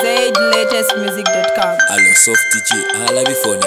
zlatestmusic.com. Allo Soft G, ala bifone.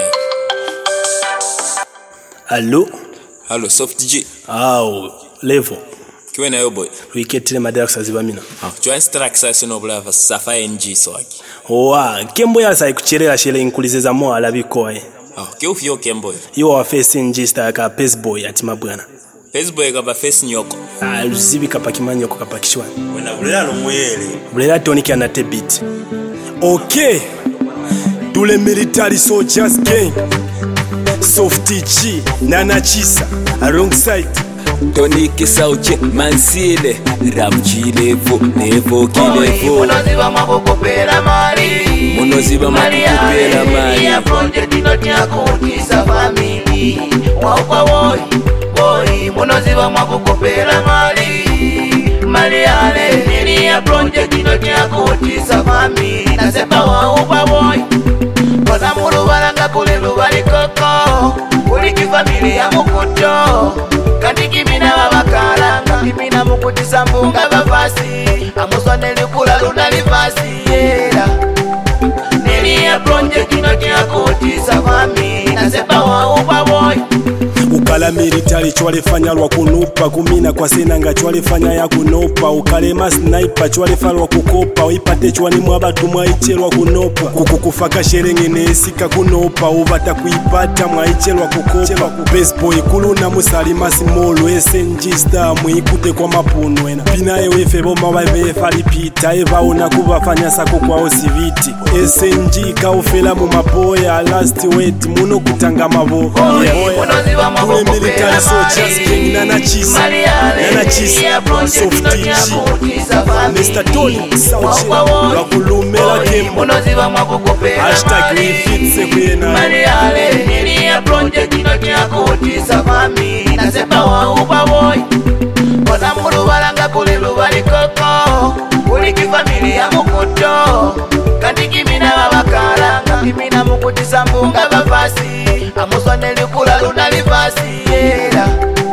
Allo Soft G. Level. Kiwe na yo boy. Wiketile madara kusaziba mina. Chwa instruct sasa no blava safa NG swaki. Kembo ya sai kucherera shele inkulizeza mo alabiko Ke ufyo Kembo. You are face NG star ka Pace Boy ati mabwana. Pace Boy ka ba face nyoko. Luzibi kapakimanya ko kapakishwa. Wena bulela lomwele. Bulela toniki anate beat. Okay. Tule military soldiers gang. Soft G, Nana Chisa, alongside Tony Kisauche, Mansile, Ramchi Levo, Nevo Kilevo. Munoziba makukupera mali. Munoziba makukupera mali. Ya project inotia kutisa family. Waupa woi, munoziba makukupera mali. Mali ale, nini ya project inotia kutisa family. Nasepa waupa woi. Kona mulu baranga kulelu balikoko. Kuliki familia mukuto. Kandi kimina babakalanga kimina mukutisa mbunga bavasi amuswane likula luna livasi yera nini ya project inotia kutisa fami nasepa waupa boy ukala military chwalefanya lwa kunupa kumina kwa senanga chwalefanya ya kunopa ukalema sniper chwalefalwa kukopa uipate chwani mwabatu mwaichelwa kunopa kukufaka sherenge nesika kunopa uvata kuipata mwaichelwa kukopa Pace Boy kuluna musalima simolo SNG star muikute kwa mapunwena pina ewe boma wabefa lipita evaona kubafanya sako kwa osiviti SNG kaufela mu maboya last wait muno kutanga mabo Tule military soldiers gang Nana Chisa Soft G Mr. Tony Kisauche Wakulumela Kembo Hashtag refit kwena Mariale nini ya project inotia kutisa fami nasepa waupa boy Kona mulu balanga kulelu balikoko Kuliki familia mukuto Kandi kimina babakalanga kimina mukutisa mbunga bavasi amuswane likula luna livasi yera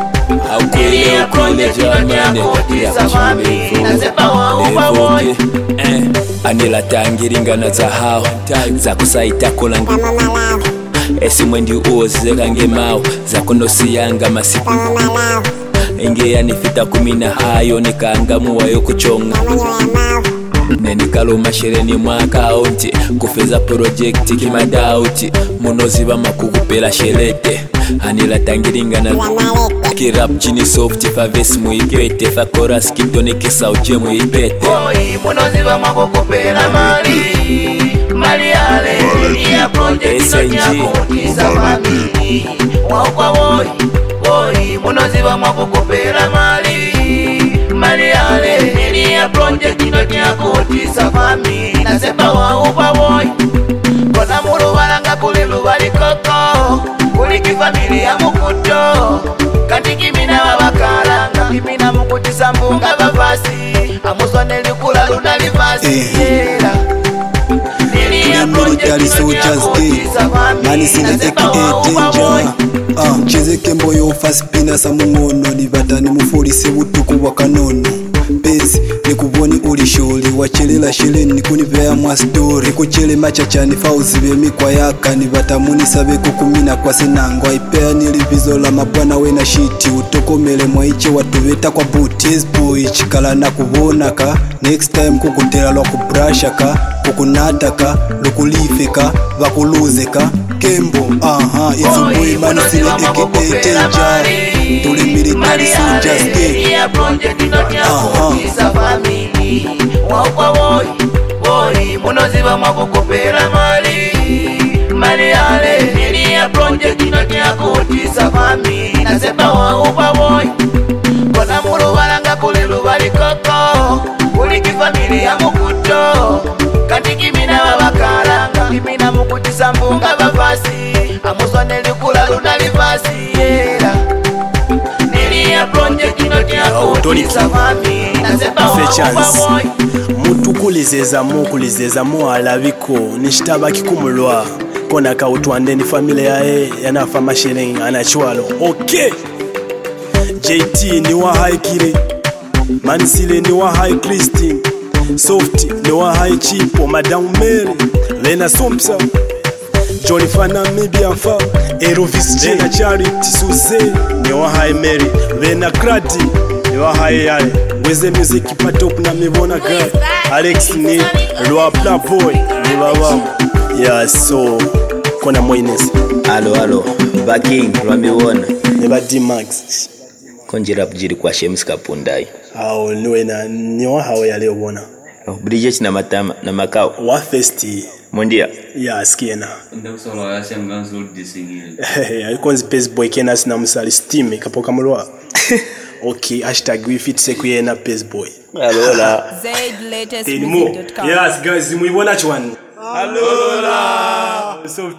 Ukule jamane nasepa waupa boy Anila tangiringana za hao za kusaita kulangi esimwendi uoze kange mao za kunosiyanga masiku inge yanifita kumina hayo nikaangamua yo kuchonga nenikalo mashereni mwaka onti kufeza project kimadauti munoziba makukupela shelete anila tangiringana kirap chini soft favesi muipete fa chorus kitoni Kisauche muipete munoziba makukupela mali ale ya project inotia kutisa family waupa woi munoziba makukupela mali ale nini ya project inotia kutisa family nasepa waupa woi kona mulu balanga kulelu balikoko kuliki familia mukuto kandi kimina babakalanga kimina mukutisa mbunga bavasi amuswane likula luna livasi yera military soldiers day Nani sineteki danger Cheze Kembo yo fast pina sa mungono Nivatani mufolisi butuku wakanono Pezi nikuboni ulisholi wachelela sheleni nikunivea mwa story Nikuchele machachani fauzibe mikwa yaka Nivatamuni sabe kukumina kwa senangwa Ipea nilivizo la mabwana wena shiti Utokomele mwaiche watuveta kwa buti Pace Boy chikala na kubonaka Next time kukutela lwa kubrashaka Kukunataka, lukulifeka, vakuluzeka Kembo, izuboy manisile eke danger Tule military soldiers gang ya project inotia kutisa family waupa woi munoziba makukupela mali ale nini ya project inotia kutisa family nasepa waupa woi kona mulu balanga kulelu balikoko kuliki familia mukuto kandi kimina babakalanga kimina mukutisa mbunga bavasi amuswane likula luna livasi yera nini ya project inotia kutisa family nasepa waupa boy mutukulizeza mu alabiko nishitaba kikumulwa kona kautwande ni familia yae yanafa mashereng anachwalo okay JT ni wa high kire Mansile ni wa high Christine Soft Noah High Chipo Madame Mary Lena Sumpsa Johnny Fana Mibianfa Erovis Jena Charity Suze Noah High Mary Lena Krati Noah High Yale Weze music patop na mibona girl Alex ni Lua Bla Boy ni baba. Yeah, so kona moines. Alo Baking lwamiwona Neba D-Max konjera bujiri kwa Shems Kapundai Ao niwe na niwa hao ya leo bona Bridget na matama na makao Wa festi Mondia Ya skiena Ndakusolo ya shamganzo udisingile Alikonzi pes boy kena sina musali steam kapoka mulwa Okay, hashtag we fit sekwe na pes boy Alola ZLatestmusic.com. Yes guys, muibona chwani Alola. So